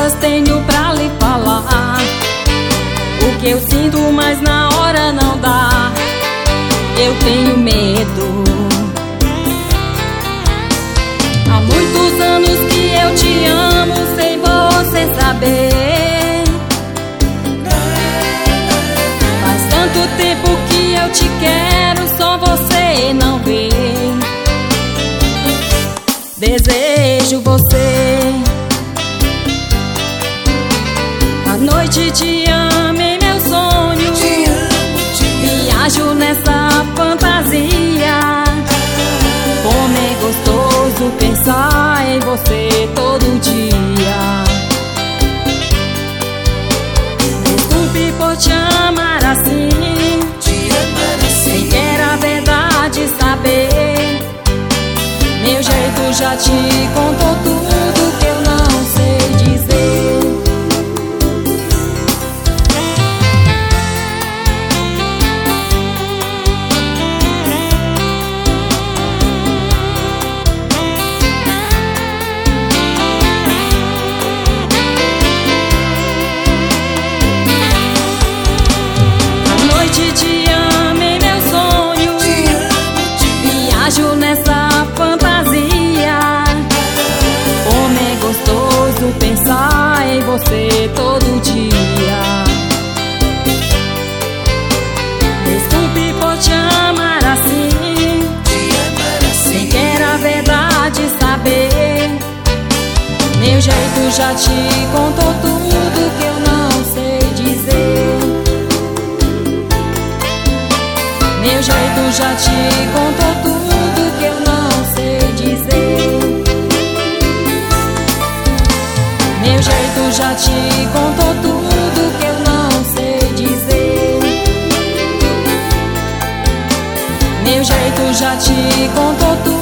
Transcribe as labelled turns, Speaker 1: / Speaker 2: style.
Speaker 1: palavras tenho pra lhe falar. O que eu sinto, mas na hora não dá. Eu tenho medo. Há muitos anos que eu te amo sem você saber. Faz tanto tempo que eu te quero, só você não vê. Desejo você. À noite te amo em meu sonho. Viajo nessa fantasia. Como é gostoso pensar em você todo dia. Desculpe por te amar assim, sem querer a verdade saber. Meu jeito já te contou tudo que eu não sei dizer. À noite te amo em meu sonho. Viajo nessa fantasia. Como é gostoso pensar em você todo dia. Desculpe por te amar assim, sem querer a verdade saber. Meu jeito já te contou tudo que eu não sei dizer. Meu jeito já te contou tudo que eu não sei dizer. Meu jeito já te contou tudo que eu não sei dizer. Meu jeito já te contou tudo.